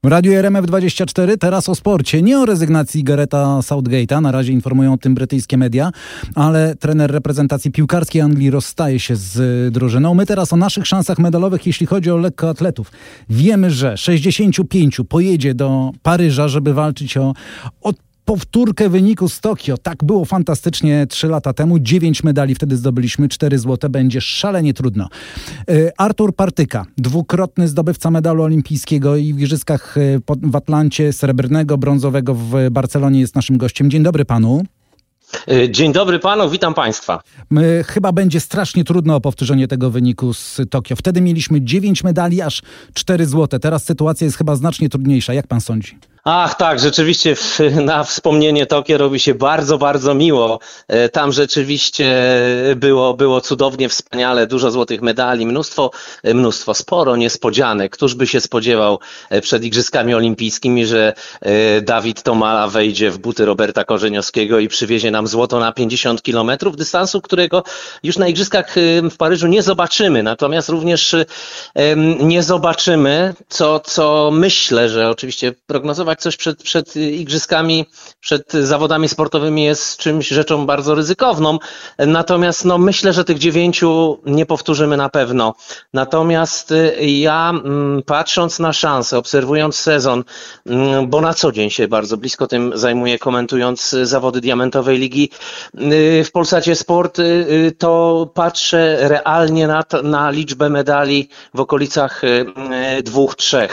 Radiu RMF24, teraz o sporcie. Nie o rezygnacji Gareta Southgate'a, na razie informują o tym brytyjskie media, ale trener reprezentacji piłkarskiej Anglii rozstaje się z drużyną. My teraz o naszych szansach medalowych, jeśli chodzi o lekkoatletów. Wiemy, że 65 pojedzie do Paryża, żeby walczyć o powtórkę wyniku z Tokio. Tak było fantastycznie 3 lata temu. 9 medali wtedy zdobyliśmy, 4 złote. Będzie szalenie trudno. Artur Partyka, dwukrotny zdobywca medalu olimpijskiego i w igrzyskach w Atlancie, srebrnego, brązowego w Barcelonie, jest naszym gościem. Dzień dobry panu. Dzień dobry panu, witam państwa. Chyba będzie strasznie trudno o powtórzenie tego wyniku z Tokio. Wtedy mieliśmy 9 medali, aż 4 złote. Teraz sytuacja jest chyba znacznie trudniejsza. Jak pan sądzi? Ach tak, rzeczywiście na wspomnienie Tokio robi się bardzo, bardzo miło. Tam rzeczywiście było cudownie, wspaniale, dużo złotych medali, sporo niespodzianek. Któż by się spodziewał przed Igrzyskami Olimpijskimi, że Dawid Tomala wejdzie w buty Roberta Korzeniowskiego i przywiezie nam złoto na 50 kilometrów dystansu, którego już na Igrzyskach w Paryżu nie zobaczymy. Natomiast również nie zobaczymy, co myślę, że oczywiście prognozować coś przed igrzyskami, przed zawodami sportowymi jest rzeczą bardzo ryzykowną. Natomiast myślę, że tych 9 nie powtórzymy na pewno. Natomiast ja patrząc na szanse, obserwując sezon, bo na co dzień się bardzo blisko tym zajmuję, komentując zawody Diamentowej Ligi w Polsacie Sport, to patrzę realnie na liczbę medali w okolicach 2-3.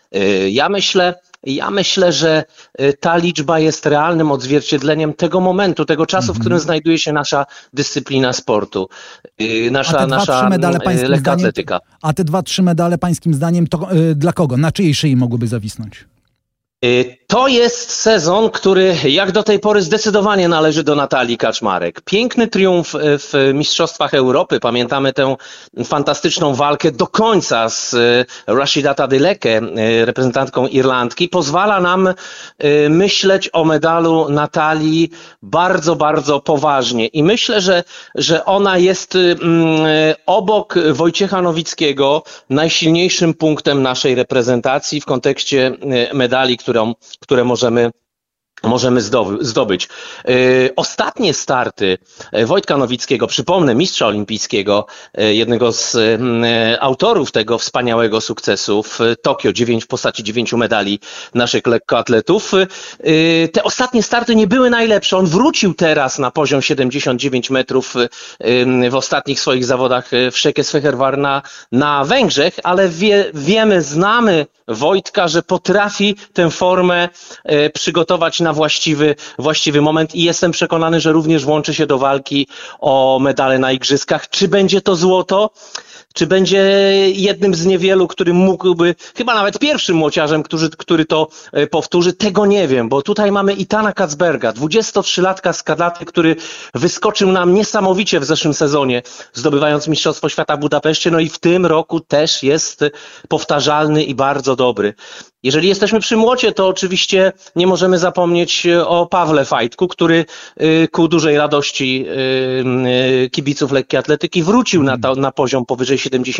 Ja myślę, że ta liczba jest realnym odzwierciedleniem tego momentu, tego czasu, w którym znajduje się nasza dyscyplina sportu, nasza lekkoatletyka. A te 2-3 medale pańskim zdaniem to dla kogo? Na czyjej szyi mogłyby zawisnąć? To jest sezon, który jak do tej pory zdecydowanie należy do Natalii Kaczmarek. Piękny triumf w Mistrzostwach Europy. Pamiętamy tę fantastyczną walkę do końca z Rashida Tadyleke, reprezentantką Irlandki. Pozwala nam myśleć o medalu Natalii bardzo, bardzo poważnie. I myślę, że ona jest obok Wojciecha Nowickiego najsilniejszym punktem naszej reprezentacji w kontekście medali, które możemy zdobyć. Ostatnie starty Wojtka Nowickiego, przypomnę, mistrza olimpijskiego, jednego z autorów tego wspaniałego sukcesu w Tokio, w postaci 9 medali naszych lekkoatletów. Te ostatnie starty nie były najlepsze. On wrócił teraz na poziom 79 metrów w ostatnich swoich zawodach w Szekesfehervar na Węgrzech, ale znamy Wojtka, że potrafi tę formę przygotować na właściwy moment i jestem przekonany, że również włączy się do walki o medale na igrzyskach. Czy będzie to złoto? Czy będzie jednym z niewielu, który mógłby, chyba nawet pierwszym młociarzem, który to powtórzy? Tego nie wiem, bo tutaj mamy Itana Kacberga, 23-latka z Kadaty, który wyskoczył nam niesamowicie w zeszłym sezonie, zdobywając Mistrzostwo Świata w Budapeszcie, no i w tym roku też jest powtarzalny i bardzo dobry. Jeżeli jesteśmy przy młocie, to oczywiście nie możemy zapomnieć o Pawle Fajtku, który ku dużej radości kibiców lekkiej atletyki wrócił na poziom powyżej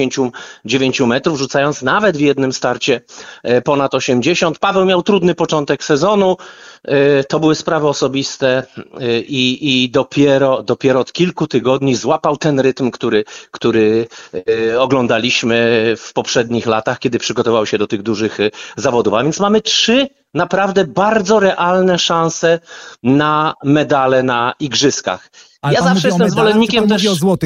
79 metrów, rzucając nawet w jednym starcie ponad 80. Paweł miał trudny początek sezonu, to były sprawy osobiste i dopiero od kilku tygodni złapał ten rytm, który oglądaliśmy w poprzednich latach, kiedy przygotował się do tych dużych zawodów. A więc mamy 3 naprawdę bardzo realne szanse na medale na igrzyskach. Ale ja zawsze jestem zwolennikiem też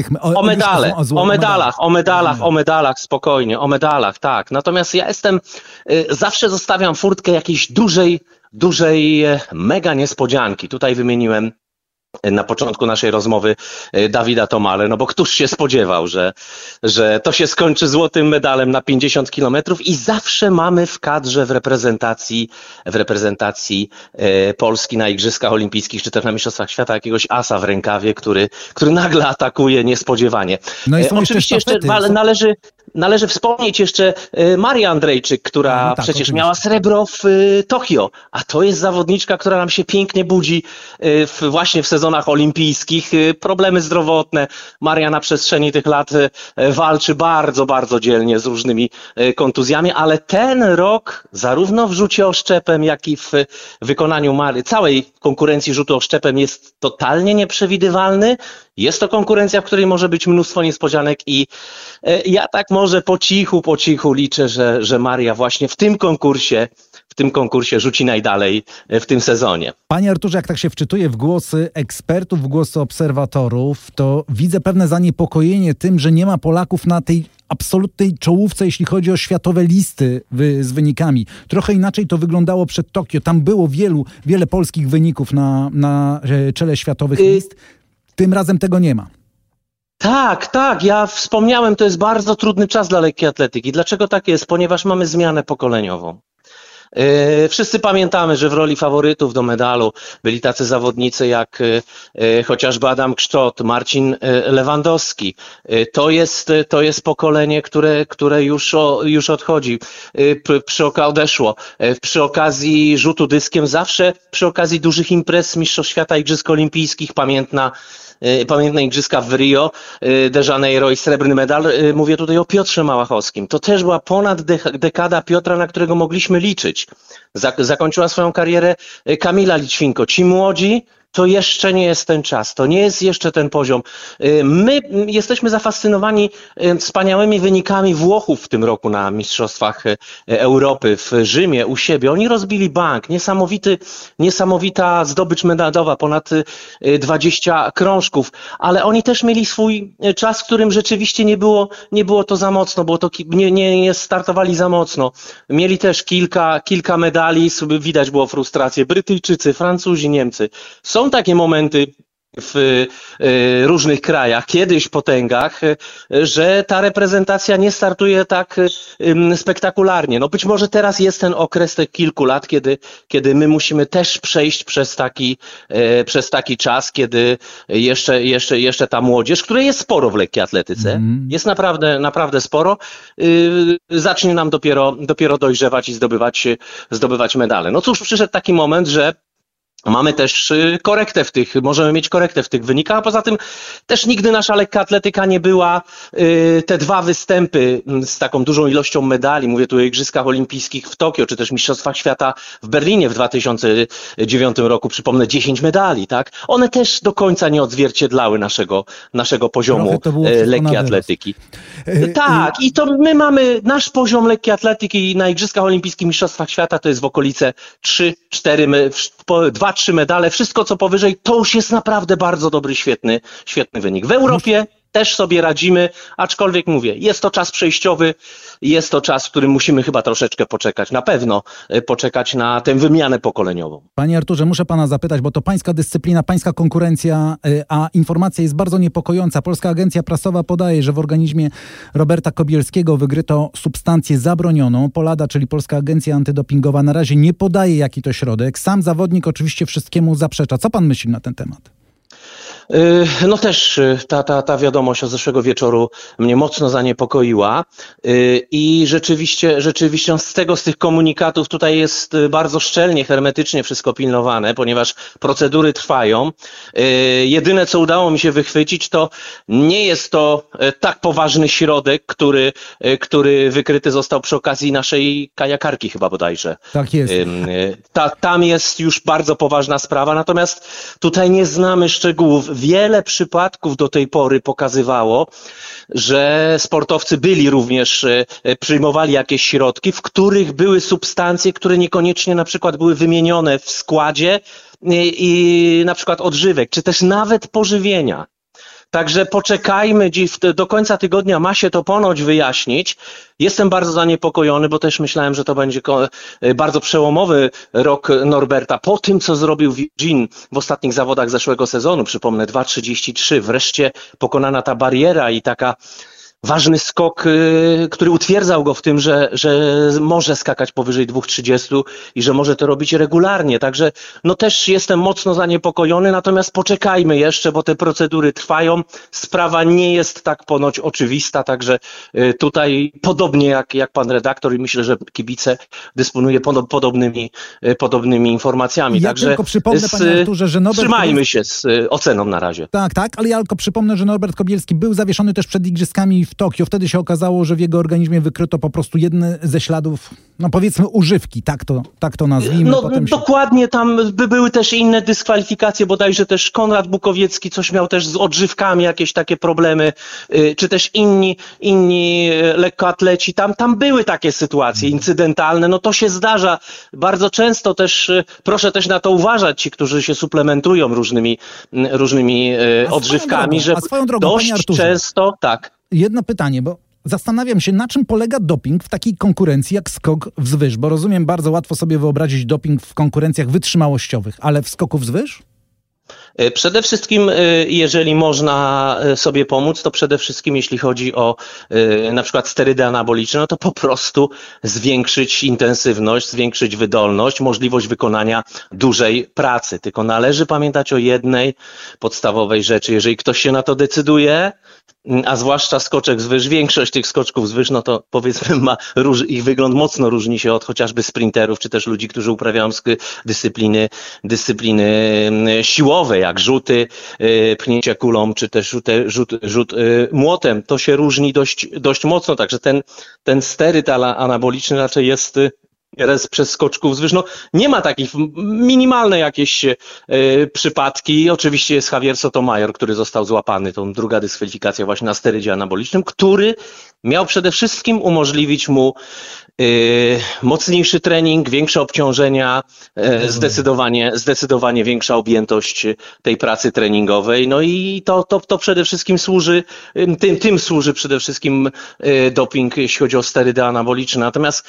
o medalach, spokojnie, o medalach, tak. Natomiast ja zawsze zostawiam furtkę jakiejś dużej mega niespodzianki. Tutaj wymieniłem na początku naszej rozmowy Dawida Tomale, no bo któż się spodziewał, że to się skończy złotym medalem na 50 kilometrów i zawsze mamy w kadrze w reprezentacji Polski na Igrzyskach Olimpijskich czy też na Mistrzostwach Świata jakiegoś asa w rękawie, który nagle atakuje niespodziewanie. No i są oczywiście jeszcze należy należy wspomnieć jeszcze Marię Andrejczyk, która tak, przecież oczywiście. miała srebro w Tokio, a to jest zawodniczka, która nam się pięknie budzi właśnie w sezonach olimpijskich. Problemy zdrowotne. Maria na przestrzeni tych lat walczy bardzo, bardzo dzielnie z różnymi kontuzjami, ale ten rok zarówno w rzucie oszczepem, jak i w wykonaniu całej konkurencji rzutu oszczepem jest totalnie nieprzewidywalny. Jest to konkurencja, w której może być mnóstwo niespodzianek i ja tak może po cichu liczę, że Maria właśnie w tym konkursie rzuci najdalej w tym sezonie. Panie Arturze, jak tak się wczytuję w głosy ekspertów, w głosy obserwatorów, to widzę pewne zaniepokojenie tym, że nie ma Polaków na tej absolutnej czołówce, jeśli chodzi o światowe listy z wynikami. Trochę inaczej to wyglądało przed Tokio. Tam było wiele polskich wyników na czele światowych list. Tym razem tego nie ma. Tak, ja wspomniałem, to jest bardzo trudny czas dla lekkiej atletyki. Dlaczego tak jest? Ponieważ mamy zmianę pokoleniową. Wszyscy pamiętamy, że w roli faworytów do medalu byli tacy zawodnicy jak chociażby Adam Kszczot, Marcin Lewandowski. To jest pokolenie, które już odchodzi, odeszło. Przy okazji rzutu dyskiem, zawsze przy okazji dużych imprez Mistrzostw Świata, Igrzysk Olimpijskich, pamiętne igrzyska w Rio de Janeiro i srebrny medal. Mówię tutaj o Piotrze Małachowskim. To też była ponad dekada Piotra, na którego mogliśmy liczyć. Zakończyła swoją karierę Kamila Lićwinko. Ci młodzi to jeszcze nie jest ten czas, to nie jest jeszcze ten poziom. My jesteśmy zafascynowani wspaniałymi wynikami Włochów w tym roku na Mistrzostwach Europy w Rzymie u siebie. Oni rozbili bank, niesamowita zdobycz medalowa, ponad 20 krążków, ale oni też mieli swój czas, w którym rzeczywiście nie było to za mocno, nie startowali za mocno. Mieli też kilka medali, widać było frustrację. Brytyjczycy, Francuzi, Niemcy. Są takie momenty w różnych krajach, kiedyś potęgach, że ta reprezentacja nie startuje tak spektakularnie. No być może teraz jest ten okres tych kilku lat, kiedy my musimy też przejść przez taki czas, kiedy jeszcze ta młodzież, której jest sporo w lekkiej atletyce, jest naprawdę sporo, zacznie nam dopiero dojrzewać i zdobywać medale. No cóż, przyszedł taki moment, że mamy też możemy mieć korektę w tych wynikach, a poza tym też nigdy nasza lekka atletyka nie była te dwa występy z taką dużą ilością medali, mówię tu o Igrzyskach Olimpijskich w Tokio, czy też Mistrzostwach Świata w Berlinie w 2009 roku, przypomnę 10 medali, tak? One też do końca nie odzwierciedlały naszego poziomu lekkiej atletyki. Tak, i to my mamy nasz poziom lekkiej atletyki na Igrzyskach Olimpijskich, Mistrzostwach Świata to jest w okolice 2-3 medale, wszystko co powyżej, to już jest naprawdę bardzo dobry, świetny wynik. W Europie też sobie radzimy, aczkolwiek mówię, jest to czas przejściowy, jest to czas, w którym musimy chyba troszeczkę poczekać, na pewno poczekać na tę wymianę pokoleniową. Panie Arturze, muszę pana zapytać, bo to pańska dyscyplina, pańska konkurencja, a informacja jest bardzo niepokojąca. Polska Agencja Prasowa podaje, że w organizmie Roberta Kobielskiego wykryto substancję zabronioną. Polada, czyli Polska Agencja Antydopingowa, na razie nie podaje, jaki to środek. Sam zawodnik oczywiście wszystkiemu zaprzecza. Co pan myśli na ten temat? No też ta wiadomość od zeszłego wieczoru mnie mocno zaniepokoiła i rzeczywiście z tych komunikatów tutaj jest bardzo szczelnie, hermetycznie wszystko pilnowane, ponieważ procedury trwają. Jedyne co udało mi się wychwycić, to nie jest to tak poważny środek, który wykryty został przy okazji naszej kajakarki chyba bodajże. Tak jest. Tam jest już bardzo poważna sprawa, natomiast tutaj nie znamy szczegółów. Wiele przypadków do tej pory pokazywało, że sportowcy przyjmowali jakieś środki, w których były substancje, które niekoniecznie na przykład były wymienione w składzie i na przykład odżywek, czy też nawet pożywienia. Także poczekajmy, do końca tygodnia ma się to ponoć wyjaśnić. Jestem bardzo zaniepokojony, bo też myślałem, że to będzie bardzo przełomowy rok Norberta. Po tym, co zrobił w Eugene w ostatnich zawodach zeszłego sezonu, przypomnę 2:33, wreszcie pokonana ta bariera i taka ważny skok, który utwierdzał go w tym, że może skakać powyżej 2,30 i że może to robić regularnie. Także no też jestem mocno zaniepokojony, natomiast poczekajmy jeszcze, bo te procedury trwają. Sprawa nie jest tak ponoć oczywista, także tutaj podobnie jak pan redaktor i myślę, że kibice dysponuje podobnymi informacjami. Ja także tylko przypomnę, panie Arturze, że Norbert trzymajmy się z oceną na razie. Tak, ale ja tylko przypomnę, że Norbert Kobielski był zawieszony też przed igrzyskami w Tokio. Wtedy się okazało, że w jego organizmie wykryto po prostu jeden ze śladów, no powiedzmy używki, tak to nazwijmy. No dokładnie, tam były też inne dyskwalifikacje, bodajże też Konrad Bukowiecki coś miał też z odżywkami, jakieś takie problemy, czy też inni lekkoatleci. Tam były takie sytuacje incydentalne, no to się zdarza bardzo często też, proszę też na to uważać, ci, którzy się suplementują różnymi odżywkami, że dość często, tak. Jedno pytanie, bo zastanawiam się, na czym polega doping w takiej konkurencji jak skok wzwyż, bo rozumiem, bardzo łatwo sobie wyobrazić doping w konkurencjach wytrzymałościowych, ale w skoku wzwyż? Przede wszystkim, jeżeli można sobie pomóc, to przede wszystkim jeśli chodzi o na przykład sterydy anaboliczne, no to po prostu zwiększyć intensywność, zwiększyć wydolność, możliwość wykonania dużej pracy. Tylko należy pamiętać o jednej podstawowej rzeczy. Jeżeli ktoś się na to decyduje, a zwłaszcza skoczek wzwyż, większość tych skoczków wzwyż, no to powiedzmy ich wygląd mocno różni się od chociażby sprinterów, czy też ludzi, którzy uprawiają dyscypliny siłowe, jak rzuty, pchnięcie kulą, czy też rzut młotem. To się różni dość mocno, także ten steryd anaboliczny raczej jest przez skoczków wzwyż. No, nie ma takich, minimalne jakieś przypadki. Oczywiście jest Javier Sotomayor, który został złapany, to druga dyskwalifikacja właśnie na sterydzie anabolicznym, który miał przede wszystkim umożliwić mu mocniejszy trening, większe obciążenia, zdecydowanie większa objętość tej pracy treningowej. No i to przede wszystkim służy, tym służy przede wszystkim doping, jeśli chodzi o sterydy anaboliczne. Natomiast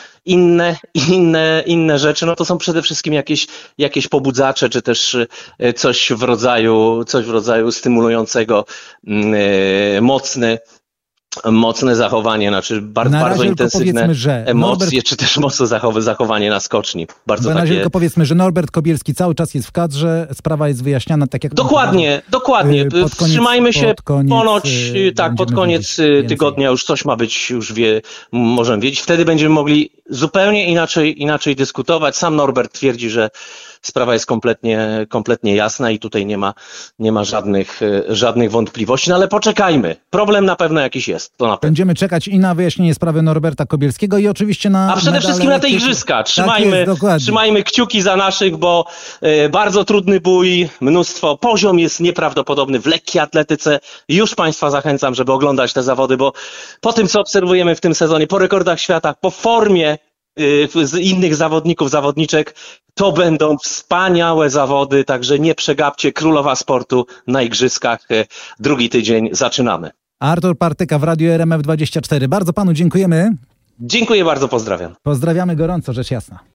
inne rzeczy, no to są przede wszystkim jakieś pobudzacze, czy też coś w rodzaju stymulującego mocne zachowanie, znaczy bardzo intensywne emocje, czy też mocne zachowanie na skoczni. Na razie tylko powiedzmy, że Norbert Kobielski cały czas jest w kadrze, sprawa jest wyjaśniana tak jak... Dokładnie. Wstrzymajmy się, pod koniec tygodnia już coś ma być, możemy wiedzieć. Wtedy będziemy mogli zupełnie inaczej dyskutować. Sam Norbert twierdzi, że sprawa jest kompletnie jasna i tutaj nie ma żadnych wątpliwości, no ale poczekajmy. Problem na pewno jakiś jest. To na pewno. Będziemy czekać i na wyjaśnienie sprawy Norberta Kobielskiego i oczywiście na... A przede wszystkim na te igrzyska. Trzymajmy kciuki za naszych, bo bardzo trudny bój, poziom jest nieprawdopodobny w lekkiej atletyce. Już Państwa zachęcam, żeby oglądać te zawody, bo po tym, co obserwujemy w tym sezonie, po rekordach świata, po formie z innych zawodników, zawodniczek, to będą wspaniałe zawody, także nie przegapcie, królowa sportu na igrzyskach. Drugi tydzień zaczynamy. Artur Partyka w Radiu RMF24. Bardzo panu dziękujemy. Dziękuję bardzo, pozdrawiam. Pozdrawiamy gorąco, rzecz jasna.